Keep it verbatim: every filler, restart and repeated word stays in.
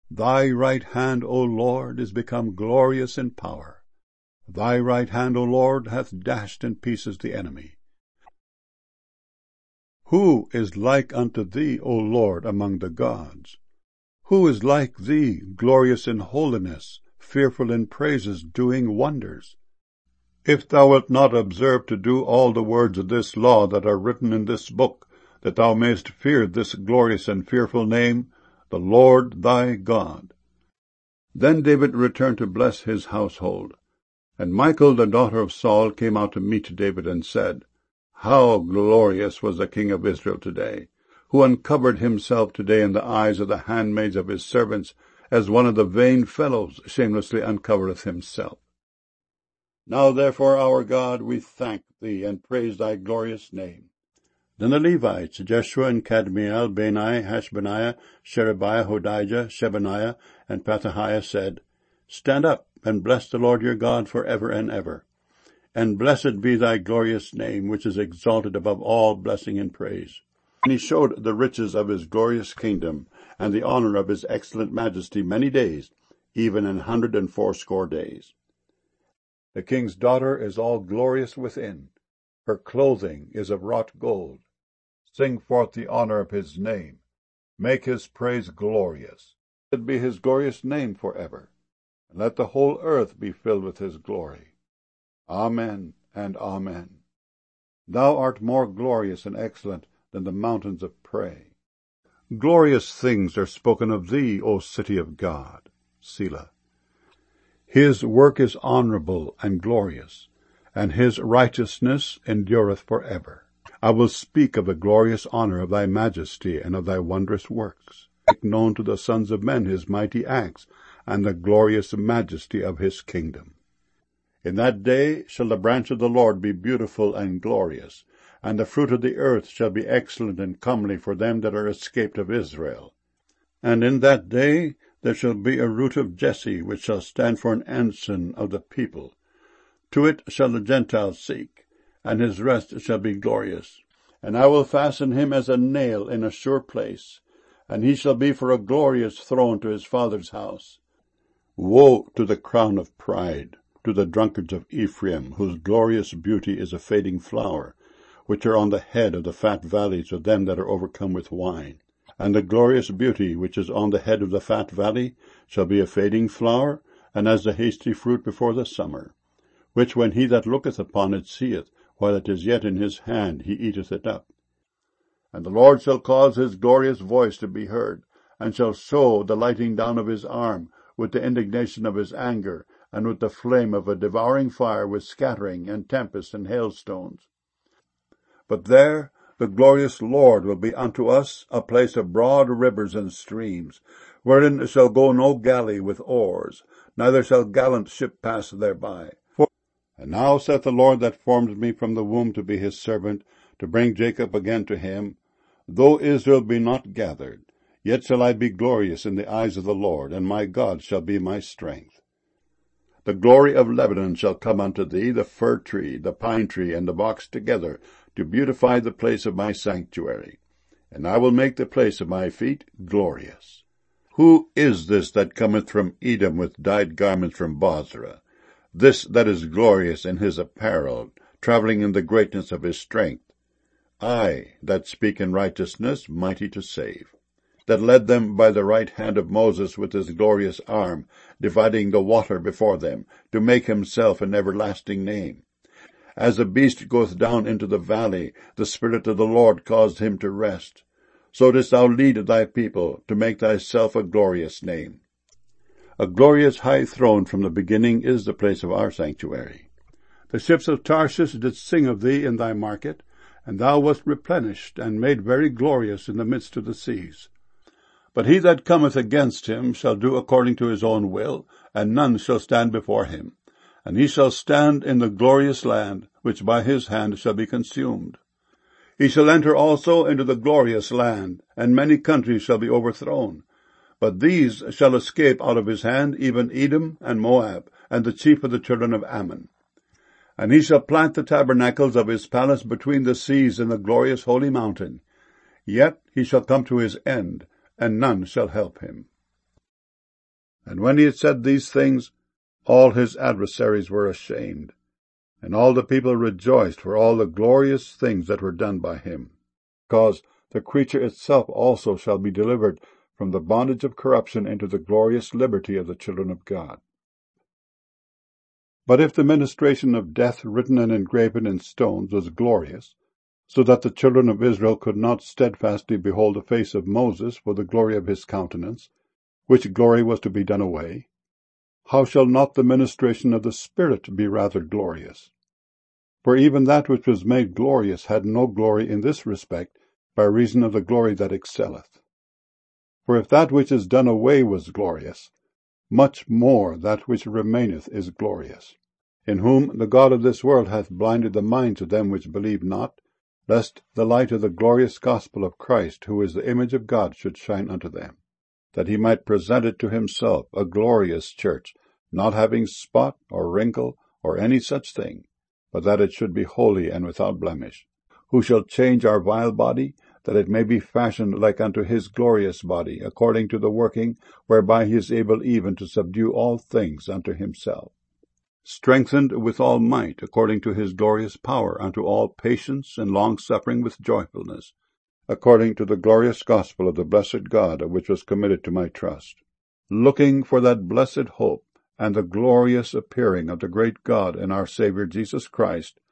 Thy right hand, O Lord, is become glorious in power. Thy right hand, O Lord, hath dashed in pieces the enemy. Who is like unto thee, O Lord, among the gods? Who is like thee, glorious in holiness, fearful in praises, doing wonders? If thou wilt not observe to do all the words of this law that are written in this book, that thou mayest fear this glorious and fearful name, the Lord thy God. Then David returned to bless his household. And Michal the daughter of Saul came out to meet David, and said, How glorious was the king of Israel today, who uncovered himself today in the eyes of the handmaids of his servants, as one of the vain fellows shamelessly uncovereth himself. Now therefore, our God, we thank thee, and praise thy glorious name. Then the Levites, Jeshua and Kadmiel, Bani, Hashbaniah, Sherebiah, Hodijah, Shebaniah, and Pethahiah said, Stand up, and bless the Lord your God for ever and ever. And blessed be thy glorious name, which is exalted above all blessing and praise. And he showed the riches of his glorious kingdom, and the honor of his excellent majesty many days, even an hundred and fourscore days. The king's daughter is all glorious within. Her clothing is of wrought gold. Sing forth the honor of his name. Make his praise glorious. Blessed be his glorious name forever. And let the whole earth be filled with his glory. Amen and amen. Thou art more glorious and excellent than the mountains of prey. Glorious things are spoken of thee, O city of God. Selah. His work is honorable and glorious, and his righteousness endureth for ever. I will speak of the glorious honor of thy majesty and of thy wondrous works, make known to the sons of men his mighty acts, and the glorious majesty of his kingdom. In that day shall the branch of the Lord be beautiful and glorious, and the fruit of the earth shall be excellent and comely for them that are escaped of Israel. And in that day there shall be a root of Jesse, which shall stand for an ensign of the people. To it shall the Gentiles seek, and his rest shall be glorious. And I will fasten him as a nail in a sure place, and he shall be for a glorious throne to his father's house. Woe to the crown of pride, to the drunkards of Ephraim, whose glorious beauty is a fading flower, which are on the head of the fat valleys of them that are overcome with wine. And the glorious beauty which is on the head of the fat valley shall be a fading flower, and as the hasty fruit before the summer, which when he that looketh upon it seeth, while it is yet in his hand, he eateth it up. And the Lord shall cause his glorious voice to be heard, and shall show the lighting down of his arm, with the indignation of his anger, and with the flame of a devouring fire, with scattering, and tempest, and hailstones. But there the glorious Lord will be unto us a place of broad rivers and streams, wherein shall go no galley with oars, neither shall gallant ship pass thereby. For, and now saith the Lord that formed me from the womb to be his servant, to bring Jacob again to him, though Israel be not gathered, yet shall I be glorious in the eyes of the Lord, and my God shall be my strength. The glory of Lebanon shall come unto thee, the fir tree, the pine tree, and the box together, to beautify the place of my sanctuary. And I will make the place of my feet glorious. Who is this that cometh from Edom with dyed garments from Bozrah? This that is glorious in his apparel, travelling in the greatness of his strength. I, that speak in righteousness, mighty to save. That led them by the right hand of Moses with his glorious arm, dividing the water before them, to make himself an everlasting name. As a beast goeth down into the valley, the Spirit of the Lord caused him to rest. So didst thou lead thy people, to make thyself a glorious name. A glorious high throne from the beginning is the place of our sanctuary. The ships of Tarshish did sing of thee in thy market, and thou wast replenished, and made very glorious in the midst of the seas. But he that cometh against him shall do according to his own will, and none shall stand before him. And he shall stand in the glorious land, which by his hand shall be consumed. He shall enter also into the glorious land, and many countries shall be overthrown. But these shall escape out of his hand, even Edom and Moab, and the chief of the children of Ammon. And he shall plant the tabernacles of his palace between the seas in the glorious holy mountain. Yet he shall come to his end, and none shall help him. And when he had said these things, all his adversaries were ashamed, and all the people rejoiced for all the glorious things that were done by him. Because the creature itself also shall be delivered from the bondage of corruption into the glorious liberty of the children of God. But if the ministration of death written and engraven in stones was glorious, so that the children of Israel could not steadfastly behold the face of Moses for the glory of his countenance, which glory was to be done away, how shall not the ministration of the Spirit be rather glorious? For even that which was made glorious had no glory in this respect, by reason of the glory that excelleth. For if that which is done away was glorious, much more that which remaineth is glorious. In whom the God of this world hath blinded the minds of them which believe not, lest the light of the glorious gospel of Christ, who is the image of God, should shine unto them, that he might present it to himself a glorious church, not having spot or wrinkle or any such thing, but that it should be holy and without blemish. Who shall change our vile body, that it may be fashioned like unto his glorious body, according to the working whereby he is able even to subdue all things unto himself, strengthened with all might, according to his glorious power, unto all patience and long-suffering with joyfulness, according to the glorious gospel of the blessed God, which was committed to my trust, looking for that blessed hope and the glorious appearing of the great God and our Saviour Jesus Christ,